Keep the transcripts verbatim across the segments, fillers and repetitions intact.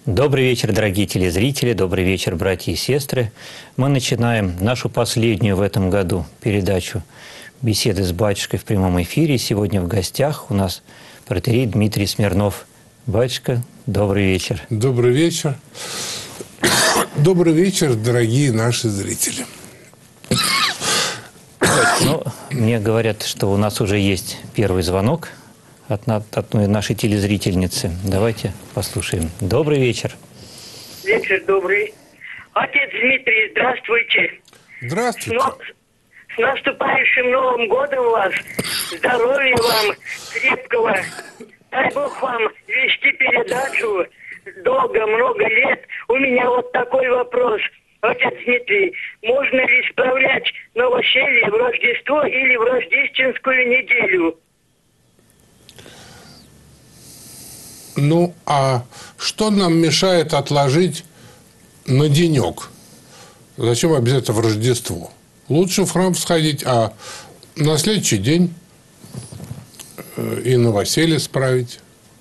Добрый вечер, дорогие телезрители, добрый вечер, братья и сестры. Мы начинаем нашу последнюю в этом году передачу «Беседы с батюшкой» в прямом эфире. Сегодня в гостях у нас протоиерей Дмитрий Смирнов. Батюшка, добрый вечер. Добрый вечер. Добрый вечер, дорогие наши зрители. Ну, мне говорят, что у нас уже есть первый звонок от, от нашей телезрительницы. Давайте послушаем. Добрый вечер. Вечер добрый. Отец Дмитрий, здравствуйте. Здравствуйте. С, с наступающим Новым годом вас. Здоровья вам, крепкого. Дай Бог вам вести передачу долго, много лет. У меня вот такой вопрос. Отец Дмитрий, можно ли справлять новоселье в Рождество или в рождественскую неделю? Ну, а что нам мешает отложить на денек? Зачем обязательно в Рождество? Лучше в храм сходить, а на следующий день и новоселье справить.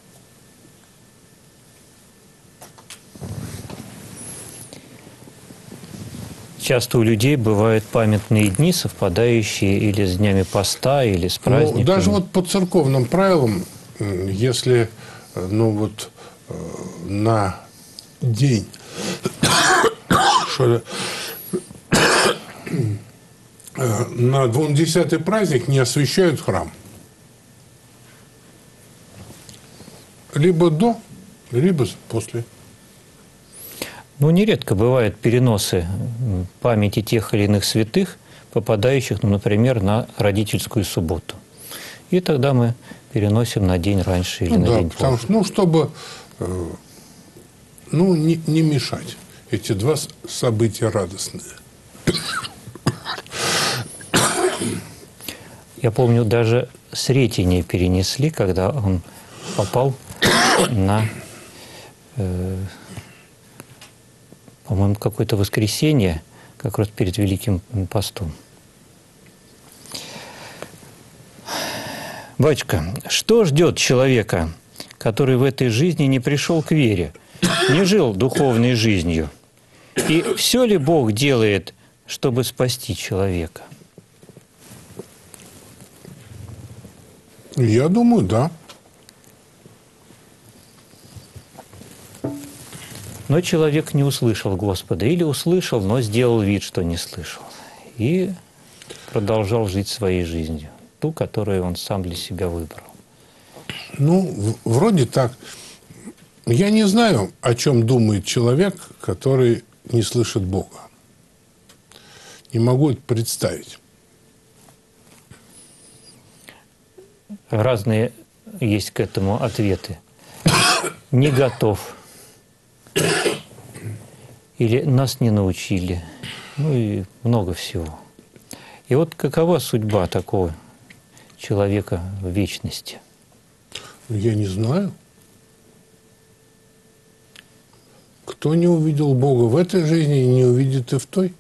Часто у людей бывают памятные дни, совпадающие или с днями поста, или с праздниками. Ну, даже вот по церковным правилам, если ну, вот, на день что на двунадесятый праздник не освящают храм. Либо до, либо после. Ну, нередко бывают переносы памяти тех или иных святых, попадающих, ну, например, на родительскую субботу. И тогда мы переносим на день раньше или ну, на да, день потому позже. что, ну, чтобы ну, не, не мешать. Эти два события радостные. Я помню, даже Сретение перенесли, когда он попал на... Э, по-моему, какое-то воскресенье, как раз перед Великим постом. Батюшка, что ждет человека, который в этой жизни не пришел к вере, не жил духовной жизнью? И все ли Бог делает, чтобы спасти человека? Я думаю, да. Но человек не услышал Господа, или услышал, но сделал вид, что не слышал. И продолжал жить своей жизнью, ту, которую он сам для себя выбрал. Ну, вроде так. Я не знаю, о чем думает человек, который не слышит Бога. Не могу это представить. Разные есть к этому ответы. Не готов. Или нас не научили. Ну и много всего. И вот какова судьба такого человека в вечности? Я не знаю. Кто не увидел Бога в этой жизни, не увидит и в той.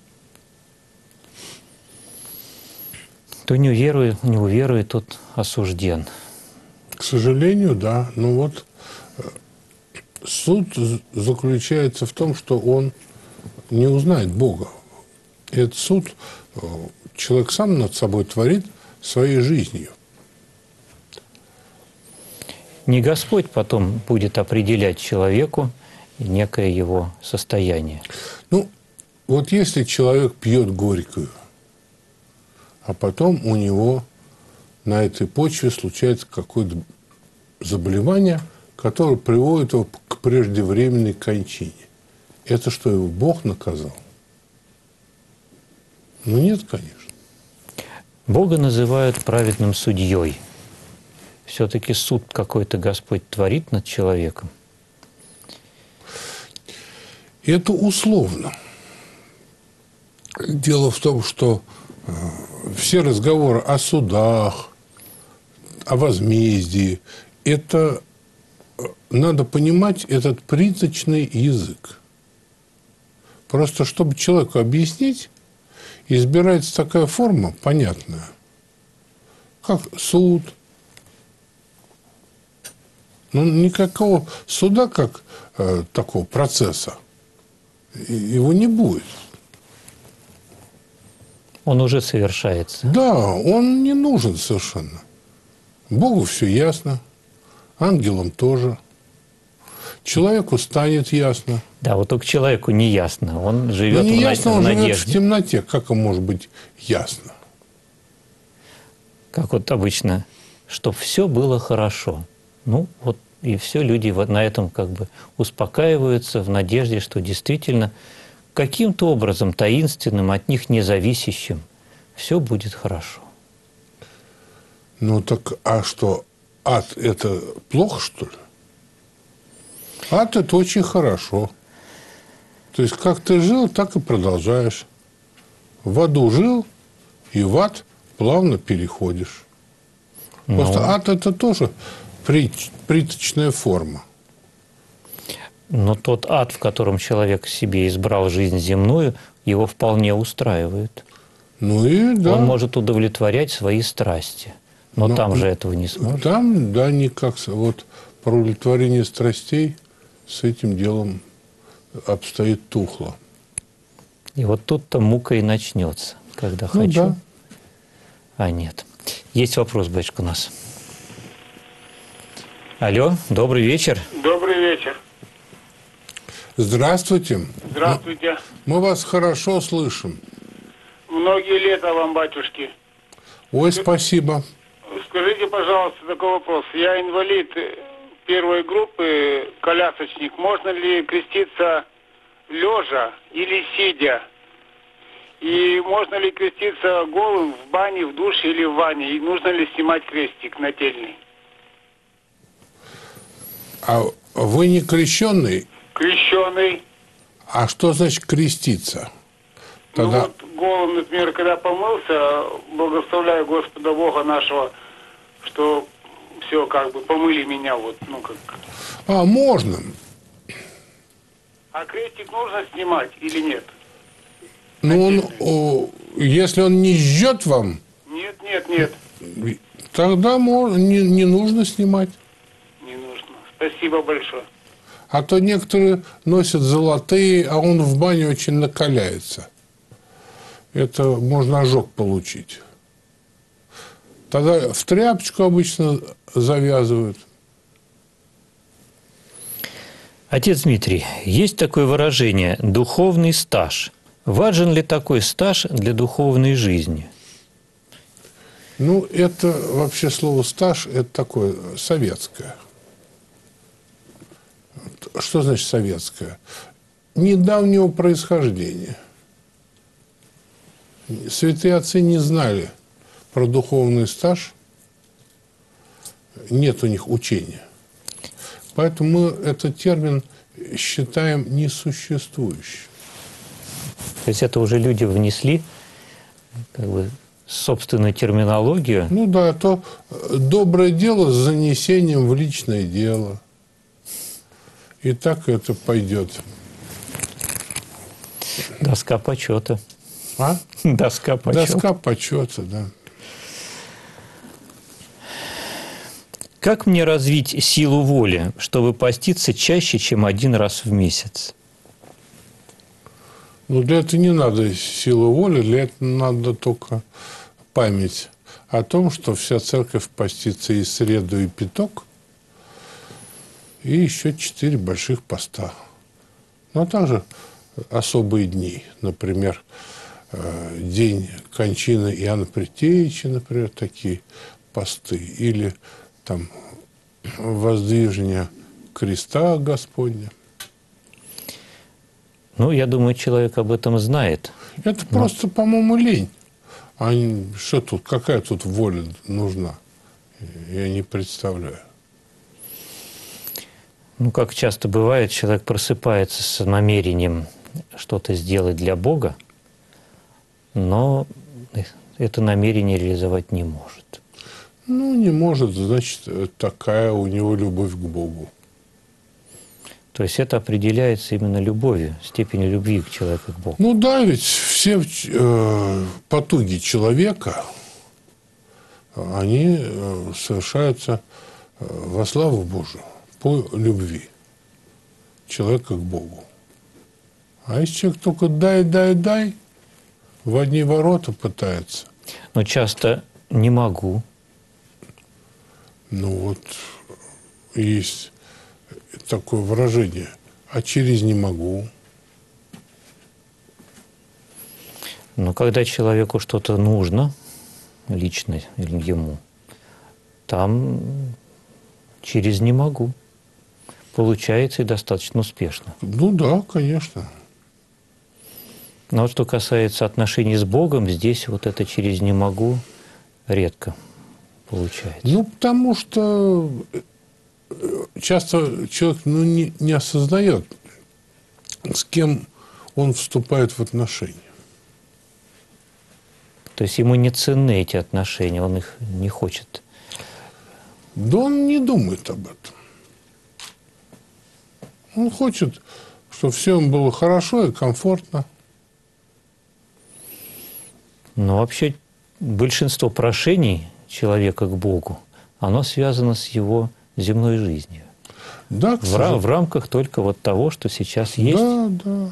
Кто не уверует, не уверует, тот осужден. К сожалению, да. Но вот суд заключается в том, что он не узнает Бога. И этот суд человек сам над собой творит своей жизнью. Не Господь потом будет определять человеку некое его состояние. Ну, вот если человек пьет горькую, а потом у него на этой почве случается какое-то заболевание, которое приводит его к преждевременной кончине. Это что, его Бог наказал? Ну, нет, конечно. Бога называют праведным судьей. Все-таки суд какой-то Господь творит над человеком. Это условно. Дело в том, что все разговоры о судах, о возмездии, это надо понимать этот призрачный язык. Просто чтобы человеку объяснить, избирается такая форма понятная, как суд, Ну, никакого суда, как э, такого процесса, его не будет. Он уже совершается. Да, он не нужен совершенно. Богу все ясно, ангелам тоже. Человеку станет ясно. Да, вот только человеку не ясно. Он живет Но не в, ясно, в он надежде. живет в темноте. Как он может быть ясно? Как вот обычно, чтобы все было хорошо. Ну, вот и все, люди вот на этом как бы успокаиваются в надежде, что действительно каким-то образом таинственным, от них независящим, все будет хорошо. Ну так, а что, ад – это плохо, что ли? Ад – это очень хорошо. То есть, как ты жил, так и продолжаешь. В аду жил, и в ад плавно переходишь. Просто Ну, ад – это тоже прит- приточная форма. но тот ад, в котором человек себе избрал жизнь земную, его вполне устраивает. Ну и да. Он может удовлетворять свои страсти. Но, Но там же этого не сможет. Там, да, никак. Вот про удовлетворение страстей с этим делом обстоит тухло. И вот тут-то мука и начнется, когда Ну хочу, да. а нет. Есть вопрос, батюшка, у нас. Алло, добрый вечер. Добрый вечер. Здравствуйте. Здравствуйте. Мы вас хорошо слышим. Многие лета вам, батюшки. Ой, спасибо. Скажите, пожалуйста, такой вопрос. Я инвалид первой группы, колясочник. Можно ли креститься лежа или сидя? И можно ли креститься голым в бане, в душе или в ванне? И нужно ли снимать крестик нательный? А вы не крещенный? Крещеный. А что значит креститься? Тогда... Ну вот голым, например, когда помылся, благословляю Господа Бога нашего, что все как бы помыли меня вот, ну как. А, можно. А крестик нужно снимать или нет? Ну, он, о, если он не жжет вам, Нет, нет, нет, тогда можно, не, не нужно снимать. не нужно. Спасибо большое. А то некоторые носят золотые, а он в бане очень накаляется. Это можно ожог получить. Тогда в тряпочку обычно завязывают. Отец Дмитрий, есть такое выражение «духовный стаж». Важен ли такой стаж для духовной жизни? Ну, это вообще слово «стаж» – это такое советское. Что значит советское? Недавнего происхождения. Святые отцы не знали про духовный стаж. Нет у них учения. Поэтому мы этот термин считаем несуществующим. То есть это уже люди внесли как бы собственную терминологию. Ну да, то доброе дело с занесением в личное дело. И так это пойдет. Доска почета. А? Доска почета. Доска почета, да. Как мне развить силу воли, чтобы поститься чаще, чем один раз в месяц? Ну, для этого не надо силы воли, для этого надо только память о том, что вся церковь постится и среду, и пяток, и еще четыре больших поста. Ну, а также особые дни, например, день кончины Иоанна Предтечи, например, такие посты, или там воздвижение креста Господня. Ну, я думаю, человек об этом знает. Это Но... просто, по-моему, лень. А что тут, какая тут воля нужна? Я не представляю. Ну, как часто бывает, человек просыпается с намерением что-то сделать для Бога, но это намерение реализовать не может. Ну, не может, значит, такая у него любовь к Богу. То есть это определяется именно любовью, степенью любви к человеку, к Богу. Ну да, ведь все э, потуги человека, они э, совершаются э, во славу Божию. по любви человека к Богу. А если человек только дай, дай, дай, в одни ворота пытается. Но часто не могу. Ну вот, есть такое выражение, а через не могу. Но когда человеку что-то нужно, лично или ему, там через не могу. Получается и достаточно успешно. Ну да, конечно. Но вот что касается отношений с Богом, здесь вот это через не могу редко получается. Ну, потому что часто человек ну, не, не осознает, с кем он вступает в отношения. То есть ему не ценны эти отношения, он их не хочет. Да он не думает об этом. Он хочет, чтобы всем было хорошо и комфортно. Но вообще большинство прошений человека к Богу, оно связано с его земной жизнью. Да, в, ра- в рамках только вот того, что сейчас есть. Да, да.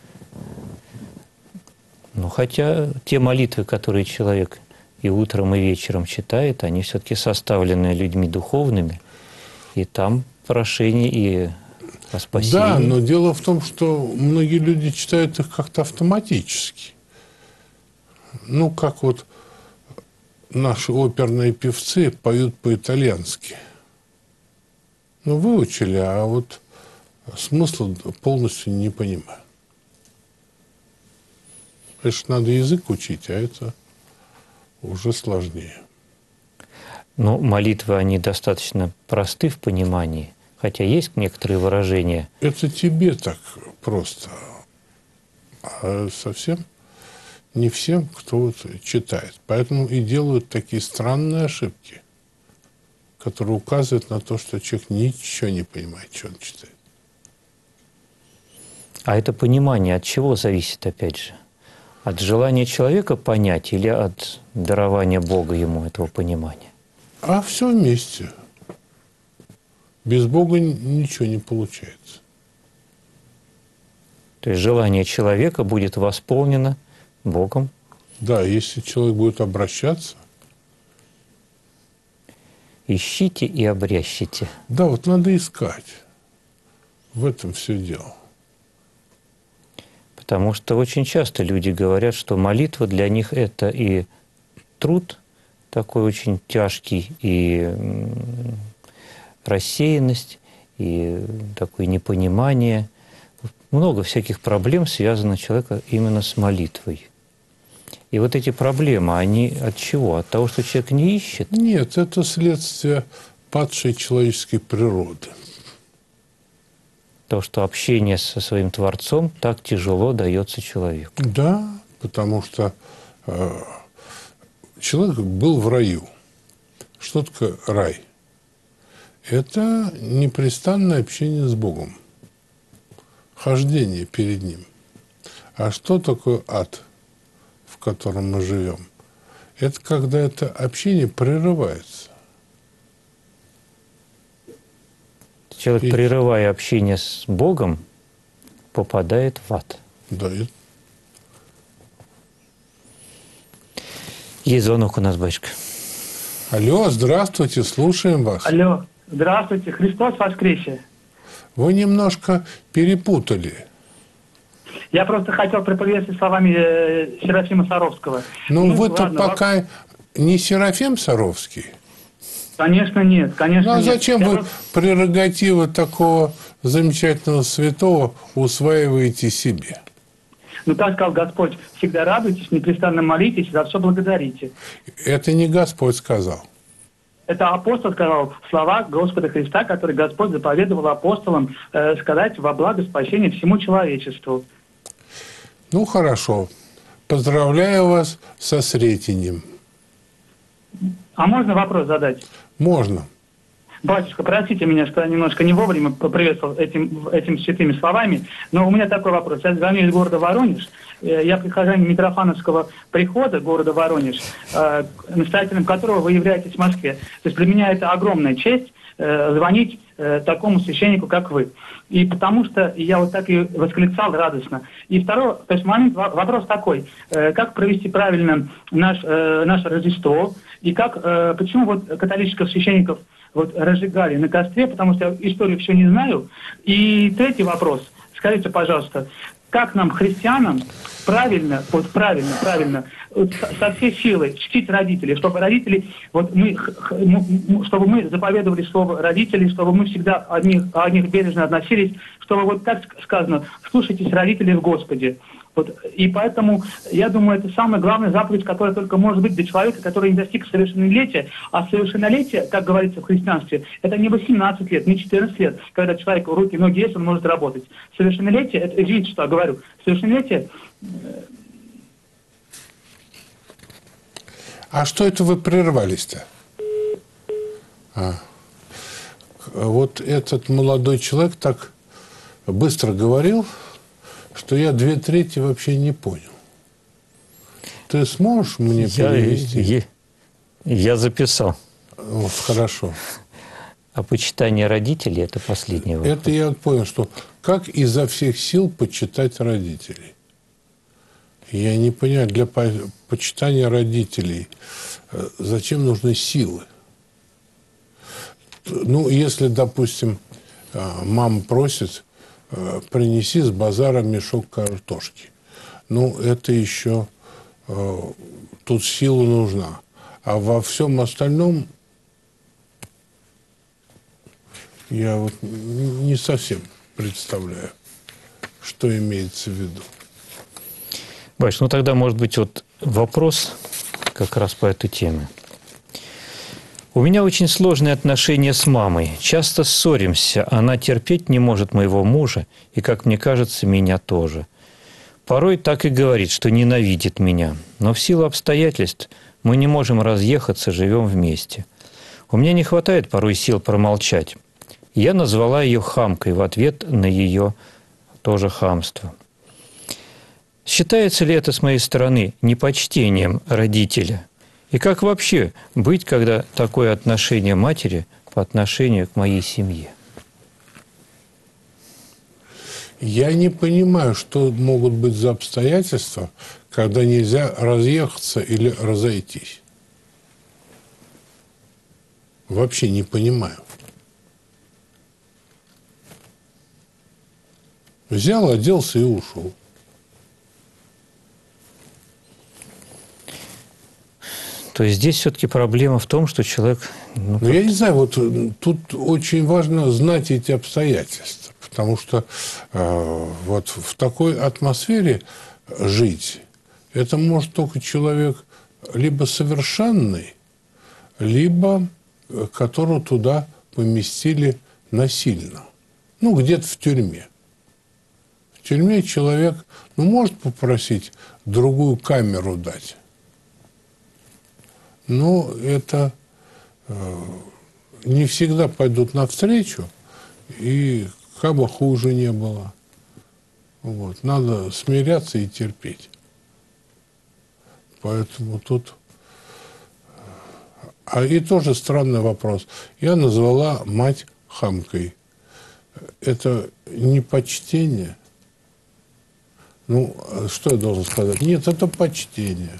Ну, хотя те молитвы, которые человек и утром, и вечером читает, они все-таки составлены людьми духовными, и там прошение и о спасении. Да, но дело в том, что многие люди читают их как-то автоматически. Ну, как вот наши оперные певцы поют по-итальянски. Ну, выучили, а вот смысла полностью не понимаю. Конечно, надо язык учить, а это уже сложнее. Ну, молитвы, они достаточно просты в понимании, хотя есть некоторые выражения. Это тебе так просто, а совсем не всем, кто вот читает. Поэтому и делают такие странные ошибки, которые указывают на то, что человек ничего не понимает, что он читает. А это понимание от чего зависит, опять же? От желания человека понять или от дарования Бога ему этого понимания? А все вместе. Без Бога ничего не получается. То есть желание человека будет восполнено Богом? Да, если человек будет обращаться. Ищите и обрящите. Да, вот надо искать. В этом все дело. Потому что очень часто люди говорят, что молитва для них – это и труд такой очень тяжкий, и рассеянность, и такое непонимание. Много всяких проблем связано человека именно с молитвой. И вот эти проблемы, они от чего? От того, что человек не ищет? Нет, это следствие падшей человеческой природы. То, что общение со своим Творцом так тяжело дается человеку. Да, потому что э, человек был в раю. Что такое рай? Это непрестанное общение с Богом. Хождение перед Ним. А что такое ад, в котором мы живем? Это когда это общение прерывается. Человек, И... прерывая общение с Богом, попадает в ад. Да, это... Есть звонок у нас, батюшка. Алло, здравствуйте, слушаем вас. Алло, здравствуйте, Христос воскресе. Вы немножко перепутали. Я просто хотел приприветствовать словами э, Серафима Саровского. Ну, ну вы-то ладно, пока вопрос... не Серафим Саровский. Конечно, нет, конечно, Ну, а нет. зачем Я вы просто... прерогативы такого замечательного святого усваиваете себе? Ну, так сказал Господь, всегда радуйтесь, непрестанно молитесь, за все благодарите. Это не Господь сказал. Это апостол сказал слова Господа Христа, которые Господь заповедовал апостолам э, сказать во благо спасения всему человечеству. Ну, хорошо. Поздравляю вас со Сретенем. А можно вопрос задать? Можно. Батюшка, простите меня, что я немножко не вовремя поприветствовал этим, этими святыми словами, но у меня такой вопрос. Я звоню из города Воронеж. Я прихожанин Митрофановского прихода города Воронеж, настоятелем которого вы являетесь в Москве. То есть для меня это огромная честь э, звонить э, такому священнику, как вы. И потому что я вот так и восклицал радостно. И второй, то есть момент, вопрос такой, э, как провести правильно наш, э, наше Рождество, и как, э, почему вот католических священников вот разжигали на костре, потому что я историю все не знаю. И третий вопрос, скажите, пожалуйста, как нам, христианам, правильно, вот правильно, правильно, вот со всей силой чтить родителей, чтобы родители, вот мы, чтобы мы заповедовали слово родителей, чтобы мы всегда о них, о них бережно относились, чтобы вот так сказано, слушайтесь родителей в Господе. Вот, и поэтому, я думаю, это самая главная заповедь, которая только может быть для человека, который не достиг совершеннолетия. А совершеннолетие, как говорится в христианстве, это не восемнадцать лет, не четырнадцать лет, когда человек руки, ноги есть, он может работать. Совершеннолетие, это, извините, что я говорю, совершеннолетие... А что это вы прервались-то? А. Вот этот молодой человек так быстро говорил, что я две трети вообще не понял. Ты сможешь мне я, перевести? Я, я записал. Вот, хорошо. А почитание родителей – это последний вопрос. Это я понял, что как изо всех сил почитать родителей. Я не понимаю, для почитания родителей зачем нужны силы? Ну, если, допустим, мама просит, принеси с базара мешок картошки. Ну, это еще э, тут сила нужна. А во всем остальном я вот не совсем представляю, что имеется в виду. Баш, ну тогда, может быть, вот вопрос как раз по этой теме. У меня очень сложные отношения с мамой. Часто ссоримся. Она терпеть не может моего мужа, и, как мне кажется, меня тоже. Порой так и говорит, что ненавидит меня. Но в силу обстоятельств мы не можем разъехаться, живем вместе. У меня не хватает порой сил промолчать. Я назвала ее хамкой в ответ на ее тоже хамство. Считается ли это с моей стороны непочтением родителя? И как вообще быть, когда такое отношение матери по отношению к моей семье? Я не понимаю, что могут быть за обстоятельства, когда нельзя разъехаться или разойтись. Вообще не понимаю. Взял, оделся и ушел. То есть здесь все-таки проблема в том, что человек... Ну, ну, я не знаю, вот тут очень важно знать эти обстоятельства, потому что э, вот в такой атмосфере жить, это может только человек либо совершенный, либо которого туда поместили насильно. Ну, где-то в тюрьме. В тюрьме человек, ну, может попросить другую камеру дать. Но это э, не всегда пойдут навстречу, и как бы хуже не было. Вот. Надо смиряться и терпеть. Поэтому тут... А и тоже странный вопрос. Я назвала мать хамкой. Это не почтение? Ну, что я должен сказать? Нет, это почтение.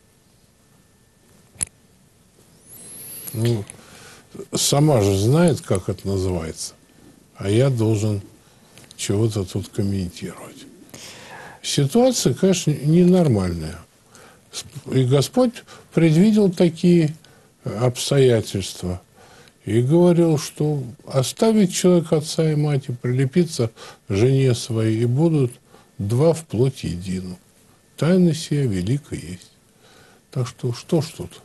Ну, сама же знает, как это называется, а я должен чего-то тут комментировать. Ситуация, конечно, ненормальная. И Господь предвидел такие обстоятельства и говорил, что оставить человек отца и мать и прилепиться к жене своей, и будут два вплоть едино. Тайна сия велика есть. Так что, что ж тут?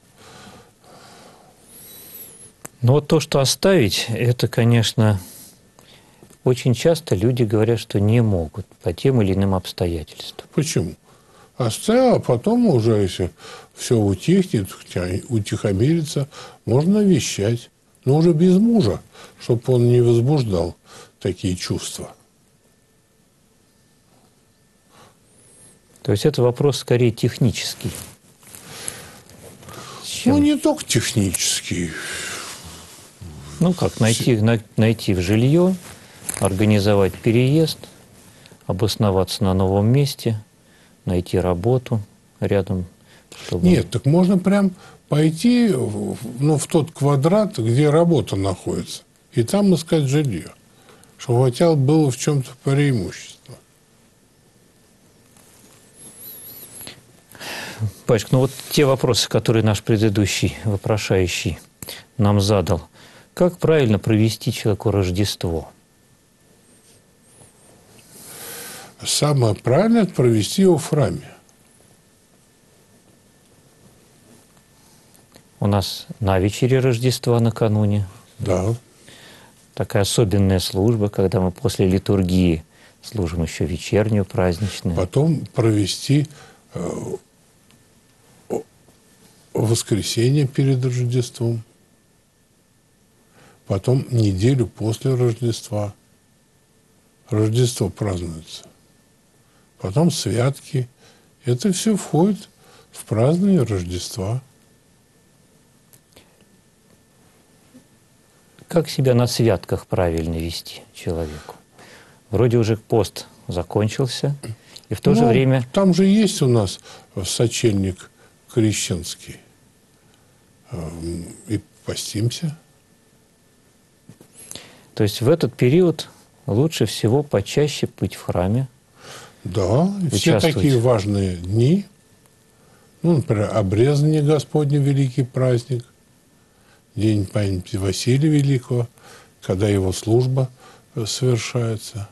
Ну вот то, что оставить, это, конечно, очень часто люди говорят, что не могут по тем или иным обстоятельствам. Почему? Оставил, а потом уже, если все утихнет, утихомирится, можно вещать. Но уже без мужа, чтобы он не возбуждал такие чувства. То есть это вопрос скорее технический. Ну, не только технический. Ну как, найти, на, найти в жилье, организовать переезд, обосноваться на новом месте, найти работу рядом. Чтобы... Нет, так можно прям пойти ну, в тот квадрат, где работа находится, и там искать жилье, чтобы хотя бы было в чем-то преимущество. Пачка, ну вот те вопросы, которые наш предыдущий вопрошающий нам задал. Как правильно провести человеку Рождество? Самое правильное – это провести его в храме. У нас на вечере Рождества накануне. Да. Такая особенная служба, когда мы после литургии служим еще вечернюю, праздничную. Потом провести э, воскресенье перед Рождеством. Потом неделю после Рождества. Рождество празднуется. Потом святки. Это все входит в празднование Рождества. Как себя на святках правильно вести человеку? Вроде уже пост закончился, и в то ну, же время... Там же есть у нас сочельник крещенский. И постимся. То есть в этот период лучше всего почаще быть в храме. Да, и все такие важные дни. Ну, например, обрезание Господне, великий праздник. День памяти Василия Великого, когда его служба совершается.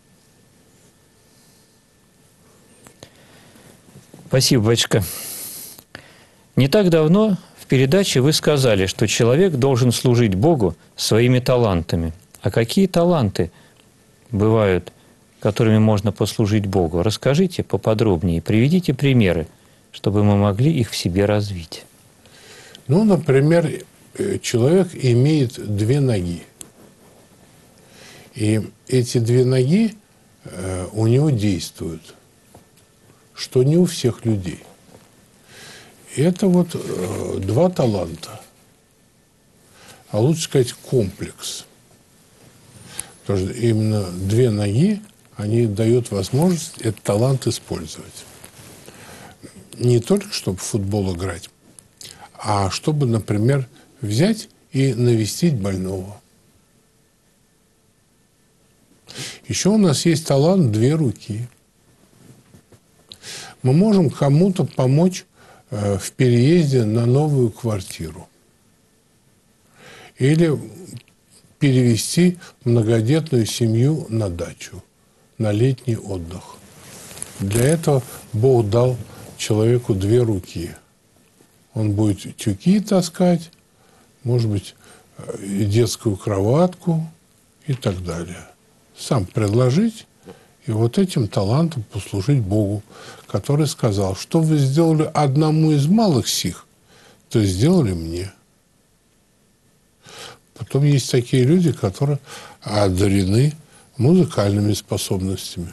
Спасибо, батюшка. Не так давно в передаче вы сказали, что человек должен служить Богу своими талантами. А какие таланты бывают, которыми можно послужить Богу? Расскажите поподробнее, приведите примеры, чтобы мы могли их в себе развить. Ну, например, человек имеет две ноги. И эти две ноги э, у него действуют, что не у всех людей. И это вот э, два таланта. А лучше сказать комплекс. Потому что именно две ноги, они дают возможность этот талант использовать. Не только чтобы в футбол играть, а чтобы, например, взять и навестить больного. Еще у нас есть талант две руки. Мы можем кому-то помочь э, в переезде на новую квартиру. Или перевести многодетную семью на дачу, на летний отдых. Для этого Бог дал человеку две руки. Он будет тюки таскать, может быть, и детскую кроватку и так далее. Сам предложить и вот этим талантом послужить Богу, который сказал, что вы сделали одному из малых сих, то сделали мне. Потом есть такие люди, которые одарены музыкальными способностями.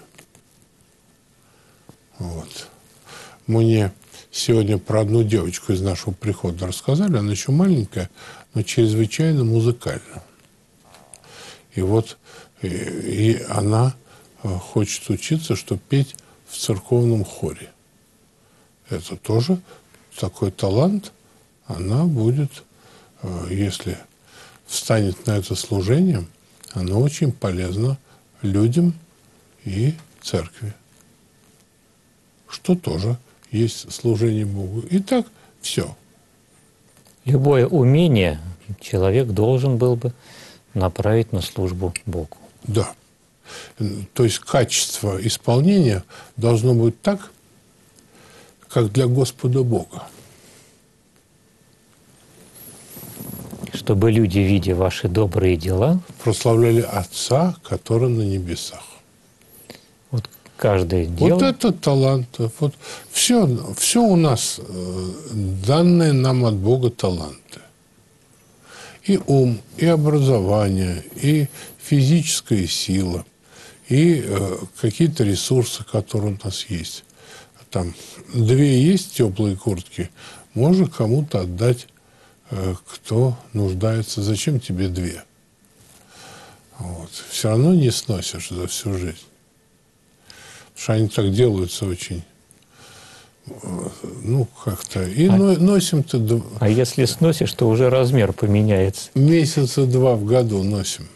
Вот. Мне сегодня про одну девочку из нашего прихода рассказали. Она еще маленькая, но чрезвычайно музыкальна. И вот и, и она хочет учиться, чтобы петь в церковном хоре. Это тоже такой талант. Она будет, если встанет на это служение, оно очень полезно людям и церкви. Что тоже есть служение Богу. И так все. Любое умение человек должен был бы направить на службу Богу. Да. То есть качество исполнения должно быть так, как для Господа Бога. Чтобы люди, видя ваши добрые дела, прославляли Отца, который на небесах. Вот каждое дело... Вот это талант. Вот все, все у нас данные нам от Бога таланты. И ум, и образование, и физическая сила, и э, какие-то ресурсы, которые у нас есть. Там две есть теплые куртки, можно кому-то отдать, э, кто нуждается. Зачем тебе две? Вот. Все равно не сносишь за всю жизнь. Потому что они так делаются очень, ну, как-то. И а, носим-то... А если сносишь, то уже размер поменяется. Месяца два в году носим.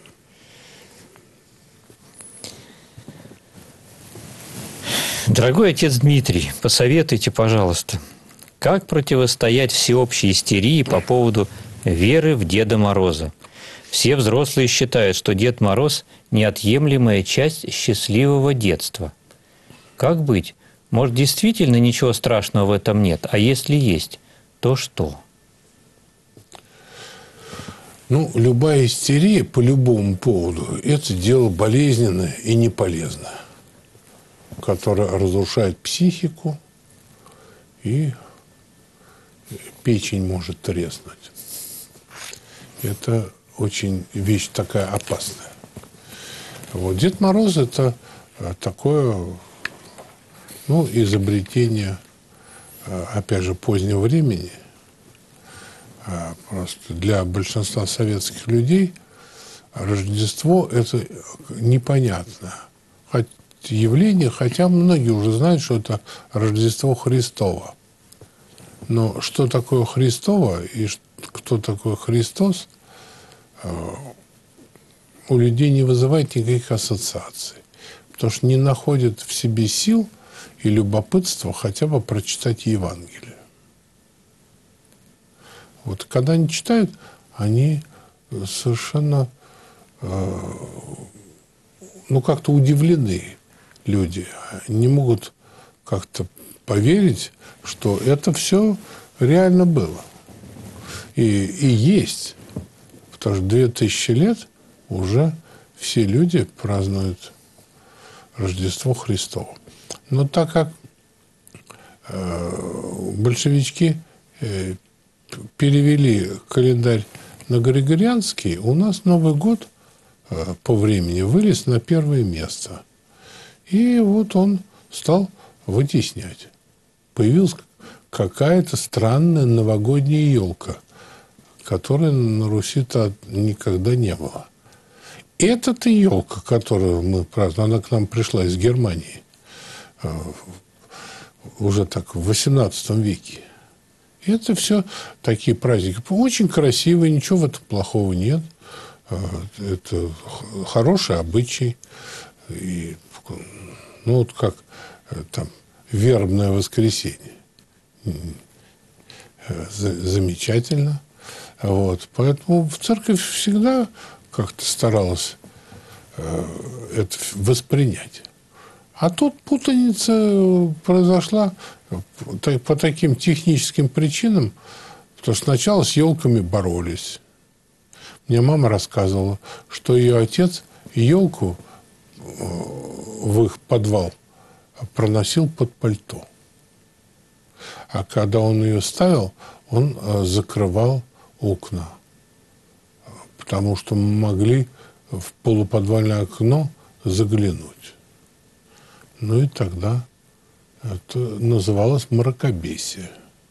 Дорогой отец Дмитрий, посоветуйте, пожалуйста, как противостоять всеобщей истерии по поводу веры в Деда Мороза? Все взрослые считают, что Дед Мороз – неотъемлемая часть счастливого детства. Как быть? Может, действительно ничего страшного в этом нет? А если есть, то что? Ну, любая истерия по любому поводу – это дело болезненное и неполезное, которое разрушает психику, и печень может треснуть. Это очень вещь такая опасная. Вот. Дед Мороз – это такое, ну, изобретение, опять же, позднего времени. Просто для большинства советских людей Рождество – это непонятно явление, хотя многие уже знают, что это Рождество Христово. Но что такое Христово и кто такой Христос, у людей не вызывает никаких ассоциаций. Потому что не находят в себе сил и любопытства хотя бы прочитать Евангелие. Вот когда они читают, они совершенно, ну, как-то удивлены, люди. Не могут как-то поверить, что это все реально было. И, и есть. Потому что две тысячи лет уже все люди празднуют Рождество Христово. Но так как э, большевички э, перевели календарь на григорианский, у нас Новый год э, по времени вылез на первое место. И вот он стал вытеснять. Появилась какая-то странная новогодняя елка, которой на Руси-то никогда не было. Эта-то елка, которую мы празднуем, она к нам пришла из Германии уже так в восемнадцатом веке. Это все такие праздники. Очень красивые, ничего в этом плохого нет. Это хороший обычай. И, ну, вот как там вербное воскресенье. Замечательно. Вот. Поэтому в церковь всегда как-то старалась э, это воспринять. А тут путаница произошла по таким техническим причинам, потому что сначала с елками боролись. Мне мама рассказывала, что ее отец елку в их подвал проносил под пальто. А когда он ее ставил, он закрывал окна, потому что могли в полуподвальное окно заглянуть. Ну и тогда это называлось мракобесие.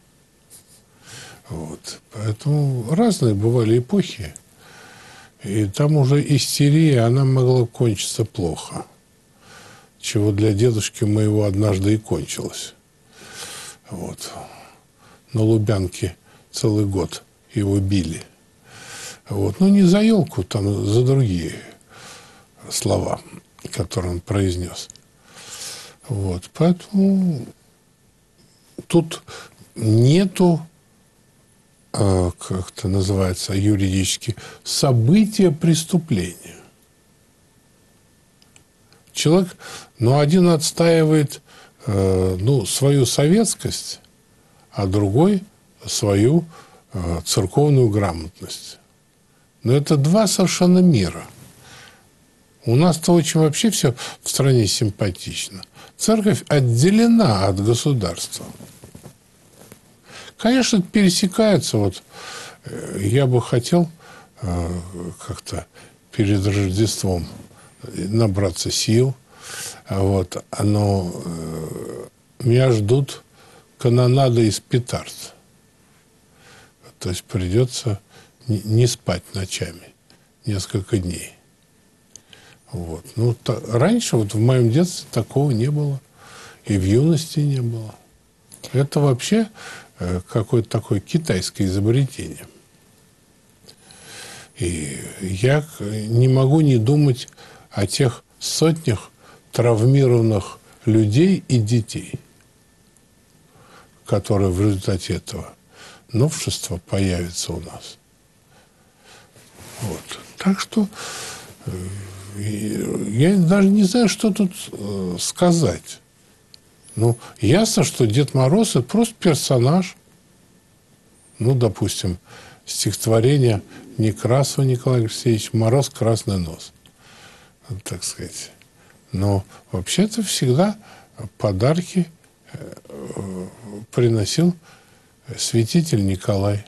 Вот. Поэтому разные бывали эпохи. И там уже истерия, она могла кончиться плохо. Чего для дедушки моего однажды и кончилось. Вот. На Лубянке целый год его били. Вот. Ну, не за елку, там за другие слова, которые он произнес. Вот. Поэтому тут нету, э, как это называется юридически, события преступления. Человек, ну, один отстаивает э, ну, свою советскость, а другой свою э, церковную грамотность. Но это два совершенно мира. У нас-то очень вообще все в стране симпатично. Церковь отделена от государства. Конечно, это пересекается. Вот, э, я бы хотел э, как-то перед Рождеством набраться сил. Вот, но э, меня ждут канонады из петард. То есть придется не, не спать ночами несколько дней. Вот. Ну, то, раньше, вот в моем детстве, такого не было. И в юности не было. Это вообще э, какое-то такое китайское изобретение. И я не могу не думать о тех сотнях травмированных людей и детей, которые в результате этого новшества появятся у нас. Вот. Так что э, я даже не знаю, что тут э, сказать. Ну, ясно, что Дед Мороз – это просто персонаж. Ну, допустим, стихотворение Некрасова Николая Алексеевича «Мороз, красный нос». Вот, так сказать. Но вообще-то всегда подарки э, приносил святитель Николай.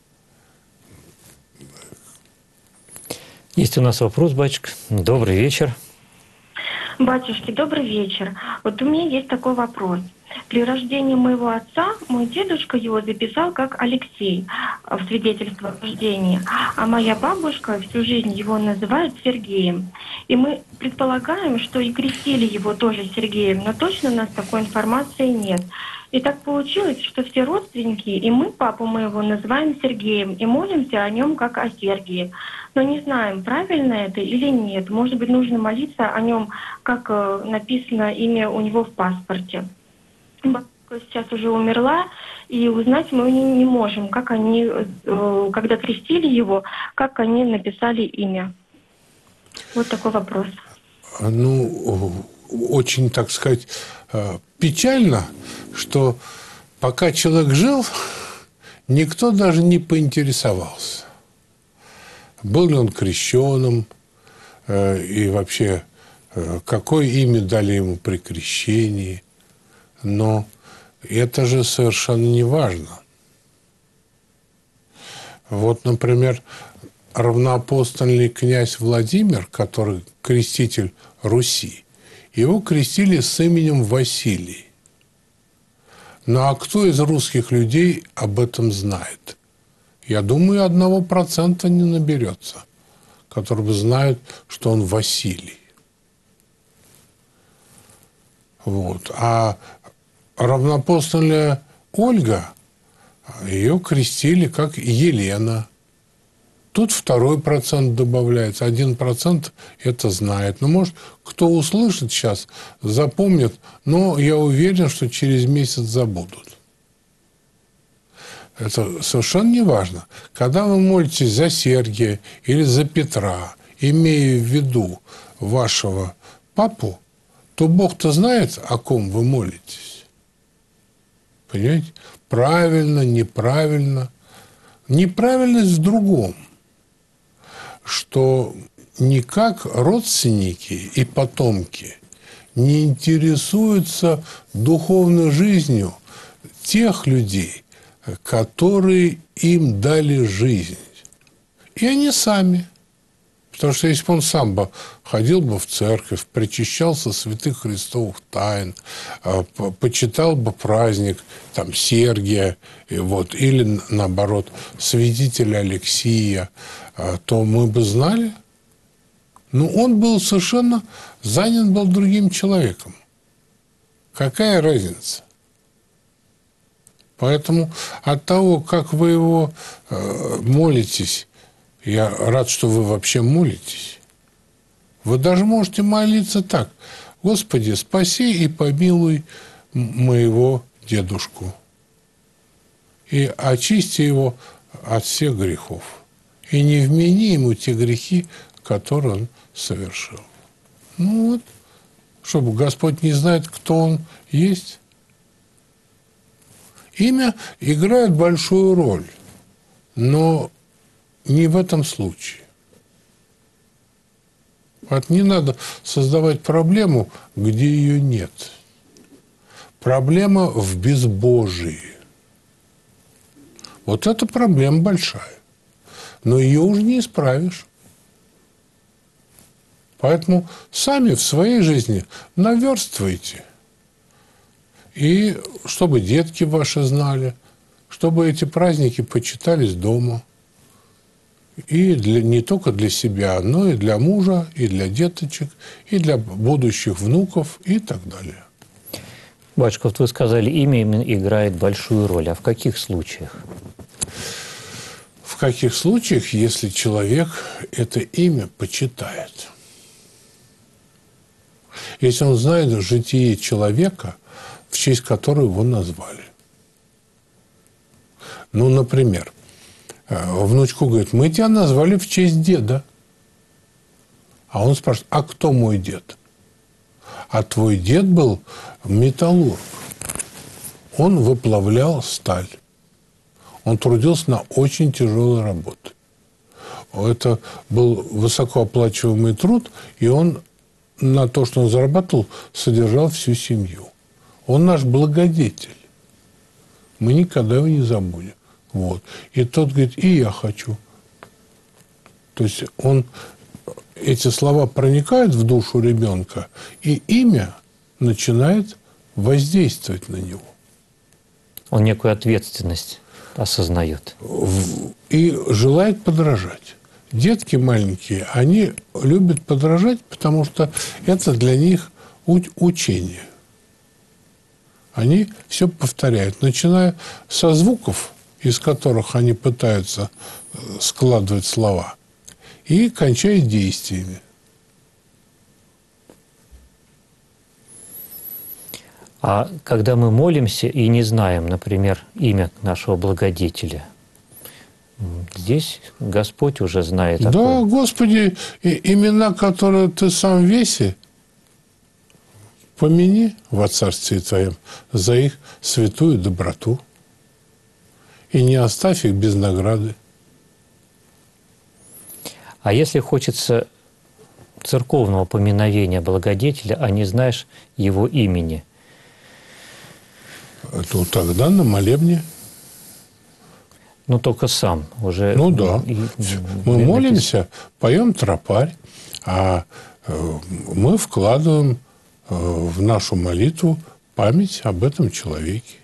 Есть у нас вопрос, батюшка. Добрый вечер. Батюшки, добрый вечер. Вот у меня есть такой вопрос. При рождении моего отца мой дедушка его записал как Алексей в свидетельство о рождении, а моя бабушка всю жизнь его называет Сергеем. И мы предполагаем, что и крестили его тоже Сергеем, но точно у нас такой информации нет. И так получилось, что все родственники, и мы папу моего называем Сергеем, и молимся о нем как о Сергии. Но не знаем, правильно это или нет. Может быть, нужно молиться о нем, как написано имя у него в паспорте. Бабушка сейчас уже умерла, и узнать мы не, не можем, как они, когда крестили его, как они написали имя. Вот такой вопрос. Ну, очень, так сказать, печально, что пока человек жил, никто даже не поинтересовался, был ли он крещеным, и вообще, какое имя дали ему при крещении. Но это же совершенно не важно. Вот, например, равноапостольный князь Владимир, который креститель Руси, его крестили с именем Василий. Ну а кто из русских людей об этом знает? Я думаю, одного процента не наберется, которые знают, что он Василий. Вот. А равноапостольная Ольга, ее крестили как Елена. Тут второй процент добавляется. Один процент это знает. Ну, может, кто услышит сейчас, запомнит, но я уверен, что через месяц забудут. Это совершенно не важно. Когда вы молитесь за Сергия или за Петра, имея в виду вашего папу, то Бог-то знает, о ком вы молитесь. Понимаете? Правильно, неправильно. Неправильность в другом, что никак родственники и потомки не интересуются духовной жизнью тех людей, которые им дали жизнь. И они сами. Потому что если бы он сам бы ходил бы в церковь, причащался святых христовых тайн, почитал бы праздник там, Сергия, вот, или, наоборот, святителя Алексия, то мы бы знали. Но он был совершенно занят был другим человеком. Какая разница? Поэтому от того, как вы его э, молитесь, я рад, что вы вообще молитесь. Вы даже можете молиться так. Господи, спаси и помилуй моего дедушку. И очисти его от всех грехов. И не вмени ему те грехи, которые он совершил. Ну вот, чтобы Господь не знает, кто он есть. Имя играет большую роль, но не в этом случае. Вот не надо создавать проблему, где ее нет. Проблема в безбожии. Вот эта проблема большая. Но ее уже не исправишь. Поэтому сами в своей жизни наверстывайте. И чтобы детки ваши знали, чтобы эти праздники почитались дома. И для, не только для себя, но и для мужа, и для деточек, и для будущих внуков и так далее. Батюшка, вот вы сказали, имя играет большую роль. А в каких случаях? В каких случаях, если человек это имя почитает? Если он знает житие человека, в честь которого его назвали. Ну, например, внучку говорит, мы тебя назвали в честь деда. А он спрашивает, а кто мой дед? А твой дед был металлург. Он выплавлял сталь. Он трудился на очень тяжелой работе. Это был высокооплачиваемый труд, и он на то, что он зарабатывал, содержал всю семью. Он наш благодетель. Мы никогда его не забудем. Вот. И тот говорит, и я хочу. То есть он, эти слова проникают в душу ребенка, и имя начинает воздействовать на него. Он некую ответственность осознает. И желает подражать. Детки маленькие, они любят подражать, потому что это для них учение. Они все повторяют, начиная со звуков, из которых они пытаются складывать слова, и кончая действиями. А когда мы молимся и не знаем, например, имя нашего благодетеля, здесь Господь уже знает. Да, такое. Господи, имена, которые ты сам веси, помяни во Царстве Твоем за их святую доброту и не оставь их без награды. А если хочется церковного поминовения благодетеля, а не знаешь его имени? То тогда на молебне. Ну, только сам уже. Ну да. И, мы молимся, поем тропарь, а мы вкладываем в нашу молитву память об этом человеке.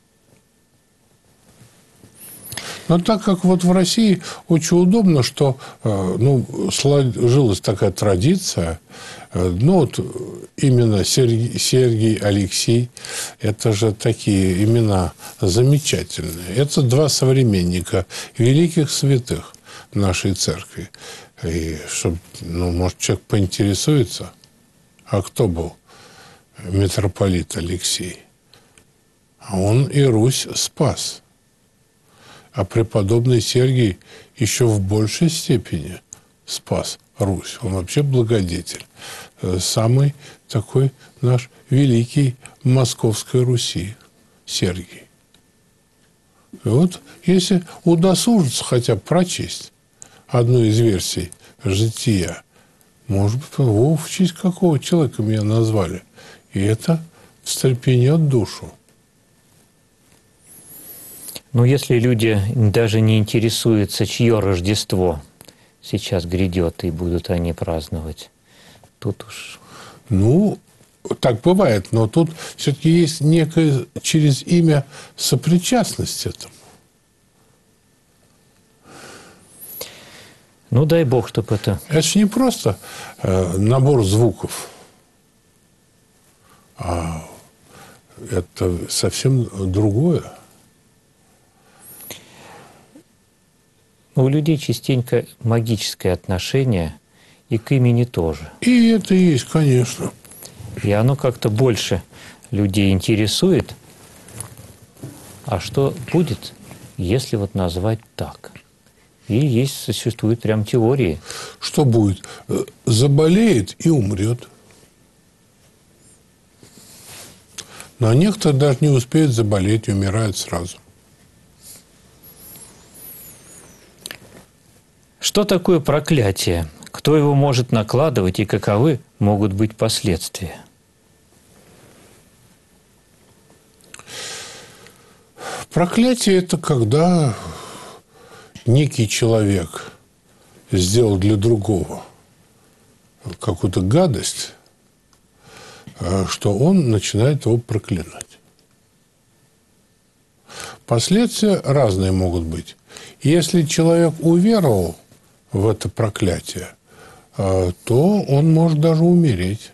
Но так как вот в России очень удобно, что ну, сложилась такая традиция, ну вот именно Сергей, Сергий, Алексей, это же такие имена замечательные. Это два современника великих святых нашей церкви. И чтобы, ну, может, человек поинтересуется, а кто был митрополит Алексей? А он и Русь спас. А преподобный Сергий еще в большей степени спас Русь. Он вообще благодетель. Самый такой наш великий Московской Руси Сергий. И вот если удосужиться хотя бы прочесть одну из версий жития, может быть, о, в честь какого человека меня назвали. И это встрепенет душу. Но если люди даже не интересуются, чье Рождество сейчас грядет, и будут они праздновать, тут уж... Ну, так бывает, но тут все-таки есть некая через имя сопричастность этому. Ну, дай Бог, чтобы это... Это же не просто э, набор звуков, а это совсем другое. У людей частенько магическое отношение и к имени тоже. И это есть, конечно. И оно как-то больше людей интересует. А что будет, если вот назвать так? И есть, существуют прям теории. Что будет? Заболеет и умрет. Но некоторые даже не успеют заболеть и умирают сразу. Что такое проклятие? Кто его может накладывать и каковы могут быть последствия? Проклятие – это когда некий человек сделал для другого какую-то гадость, что он начинает его проклинать. Последствия разные могут быть. Если человек уверовал в это проклятие, то он может даже умереть.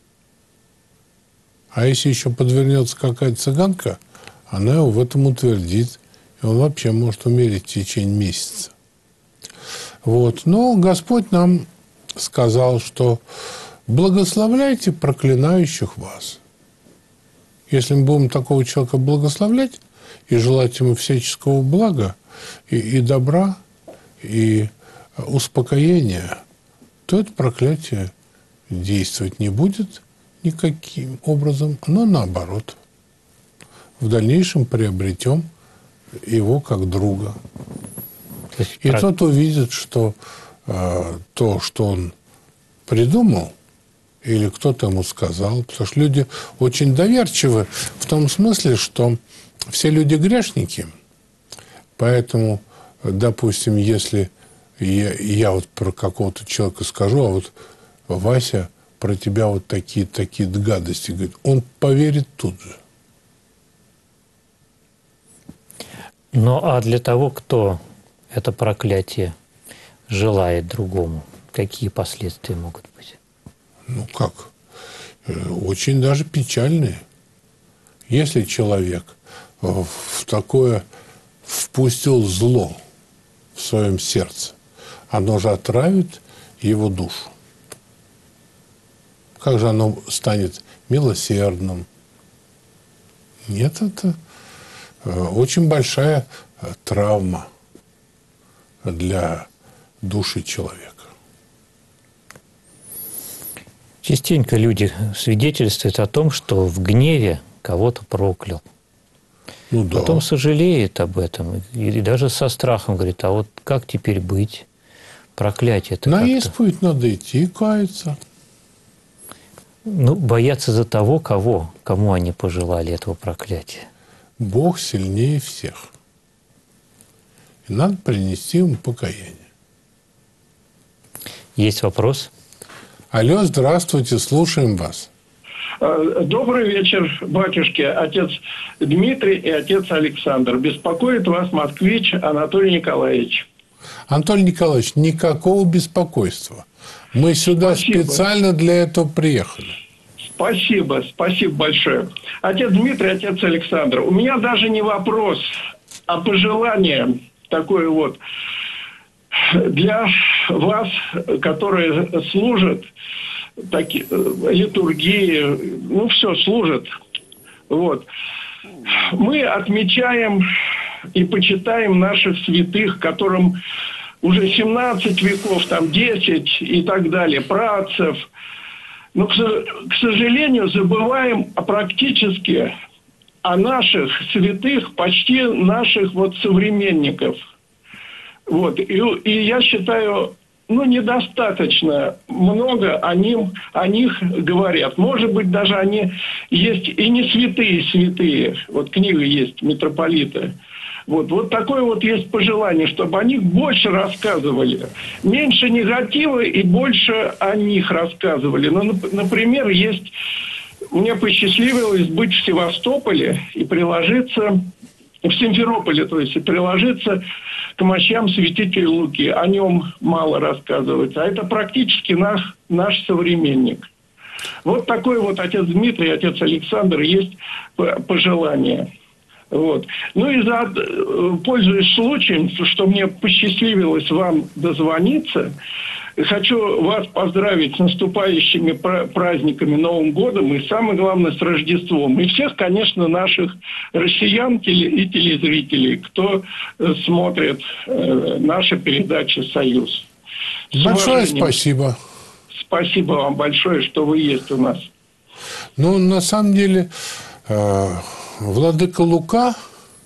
А если еще подвернется какая-то цыганка, она его в этом утвердит, и он вообще может умереть в течение месяца. Вот. Но Господь нам сказал, что благословляйте проклинающих вас. Если мы будем такого человека благословлять и желать ему всяческого блага и, и добра, и успокоения, то это проклятие действовать не будет никаким образом, но наоборот. В дальнейшем приобретем его как друга. И про... тот увидит, что э, то, что он придумал, или кто-то ему сказал, потому что люди очень доверчивы в том смысле, что все люди грешники. Поэтому, допустим, если я, я вот про какого-то человека скажу, а вот Вася про тебя вот такие-такие гадости, говорит, он поверит тут же. Ну, а для того, кто это проклятие желает другому, какие последствия могут быть? Ну, как? Очень даже печальные. Если человек в такое впустил зло в своем сердце, оно же отравит его душу. Как же оно станет милосердным? Нет, это очень большая травма для души человека. Частенько люди свидетельствуют о том, что в гневе кого-то проклял. Ну, да. Потом сожалеет об этом и даже со страхом говорит, а вот как теперь быть? Проклятие-то на как-то... исповедь надо идти и каяться. Ну, боятся за того, кого, кому они пожелали этого проклятия. Бог сильнее всех. И надо принести ему покаяние. Есть вопрос? Алло, здравствуйте, слушаем вас. Добрый вечер, батюшки, отец Дмитрий и отец Александр. Беспокоит вас москвич Анатолий Николаевич. Анатолий Николаевич, никакого беспокойства. Мы сюда Спасибо. Специально для этого приехали. Спасибо, спасибо большое. Отец Дмитрий, отец Александр, у меня даже не вопрос, а пожелание такое вот для вас, которые служат таки, литургии, ну все, служат. Вот. Мы отмечаем и почитаем наших святых, которым уже семнадцать веков, там десять и так далее, праотцев. Но, к сожалению, забываем практически о наших святых, почти наших вот современников. Вот. И, и я считаю, ну, недостаточно много о, ним, о них говорят. Может быть, даже они есть и не святые святые. Вот книга есть митрополита. Вот, вот такое вот есть пожелание, чтобы о них больше рассказывали. Меньше негатива и больше о них рассказывали. Ну, например, есть... Мне посчастливилось быть в Севастополе и приложиться... В Симферополе, то есть, и приложиться к мощам святителя Луки. О нем мало рассказывается. А это практически наш, наш современник. Вот такой вот отец Дмитрий, отец Александр есть пожелание. Вот. Ну и за, пользуясь случаем, что мне посчастливилось вам дозвониться, хочу вас поздравить с наступающими праздниками, Новым годом и, самое главное, с Рождеством. И всех, конечно, наших россиян и телезрителей, кто смотрит наши передачи «Союз». Большое спасибо. Спасибо вам большое, что вы есть у нас. Ну, на самом деле... Владыка Лука,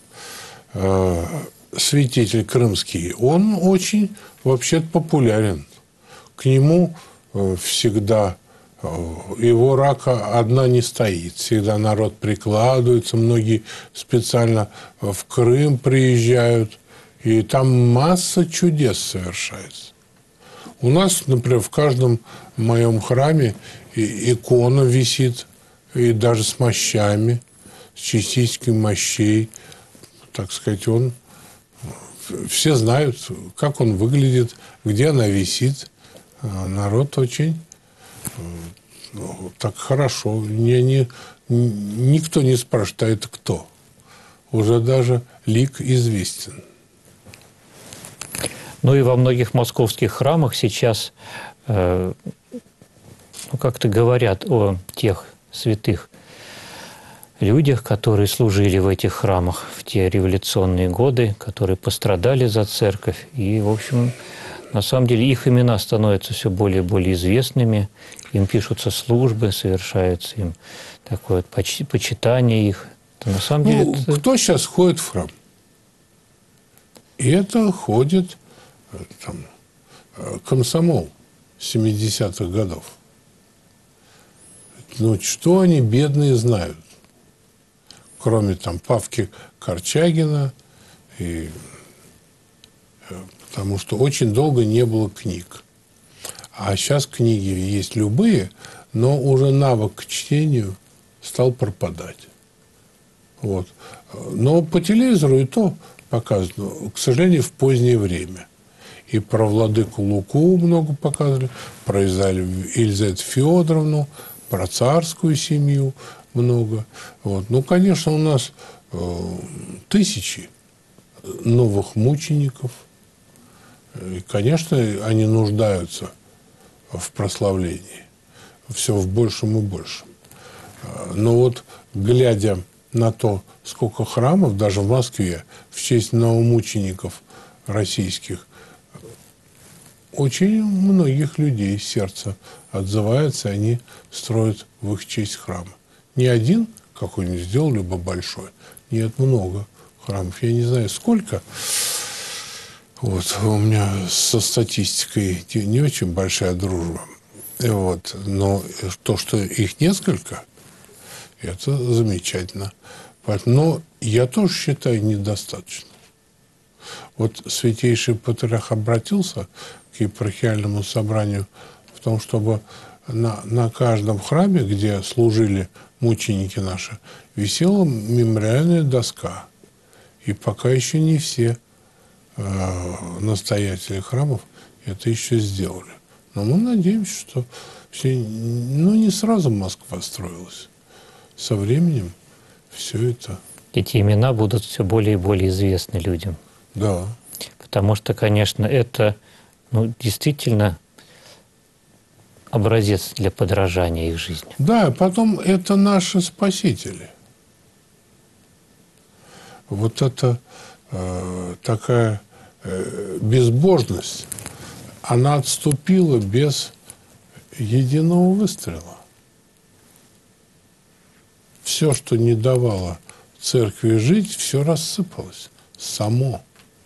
э, святитель крымский, он очень вообще-то популярен. К нему э, всегда э, его рака одна не стоит. Всегда народ прикладывается, многие специально в Крым приезжают, и там масса чудес совершается. У нас, например, в каждом моем храме икона висит, и даже с мощами, с частичкой мощей, так сказать, он все знают, как он выглядит, где она висит. Народ очень ну, так хорошо. Не, не, никто не спрашивает, а это кто? Уже даже лик известен. Ну и во многих московских храмах сейчас э, ну, как-то говорят о тех святых людях, которые служили в этих храмах в те революционные годы, которые пострадали за церковь. И, в общем, на самом деле их имена становятся все более и более известными. Им пишутся службы, совершаются им такое почти, почитание их. Это, на самом деле, ну, это... Кто сейчас ходит в храм? И это ходит там, комсомол семидесятых годов. Ну, что они, бедные, знают? Кроме там Павки Корчагина, и, потому что очень долго не было книг. А сейчас книги есть любые, но уже навык к чтению стал пропадать. Вот. Но по телевизору и то показано, к сожалению, в позднее время. И про владыку Луку много показывали, про Елизавету Федоровну, про царскую семью много. Вот. Ну, конечно, у нас э, тысячи новых мучеников. И, конечно, они нуждаются в прославлении. Все в большем и большем. Но вот, глядя на то, сколько храмов, даже в Москве, в честь новомучеников российских, очень многих людей сердце отзывается, и они строят в их честь храмы. Не один какой-нибудь сделал, либо большой. Нет, много храмов. Я не знаю, сколько. Вот, у меня со статистикой не очень большая дружба. Вот, но то, что их несколько, это замечательно. Но я тоже считаю недостаточно. Вот Святейший Патриарх обратился к епархиальному собранию в том, чтобы на, на каждом храме, где служили мученики наши, висела мемориальная доска. И пока еще не все э, настоятели храмов это еще сделали. Но мы надеемся, что все, ну, не сразу Москва строилась. Со временем все это... Эти имена будут все более и более известны людям. Да. Потому что, конечно, это ну, действительно образец для подражания их жизни. Да, потом это наши спасители. Вот это э, такая э, безбожность, она отступила без единого выстрела. Все, что не давало церкви жить, все рассыпалось само.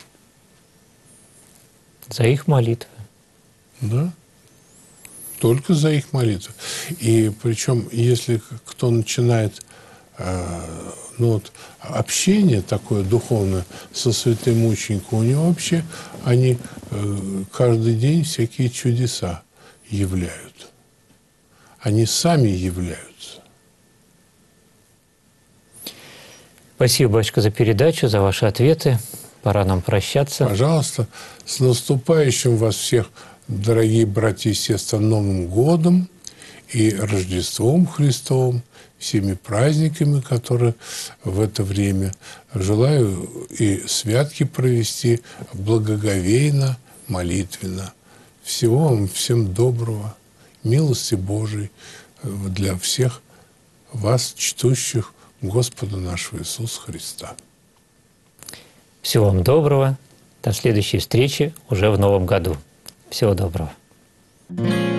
За их молитвы. Да. Только за их молитвы. И причем, если кто начинает э, ну вот, общение такое духовное со святым мучеником, у него вообще они э, каждый день всякие чудеса являют. Они сами являются. Спасибо, батюшка, за передачу, за ваши ответы. Пора нам прощаться. Пожалуйста, с наступающим вас всех, дорогие братья и сестры, Новым годом и Рождеством Христовым, всеми праздниками, которые в это время. Желаю и святки провести благоговейно, молитвенно. Всего вам, всем доброго, милости Божией для всех вас, чтущих Господа нашего Иисуса Христа. Всего вам доброго. До следующей встречи уже в новом году. Всего доброго.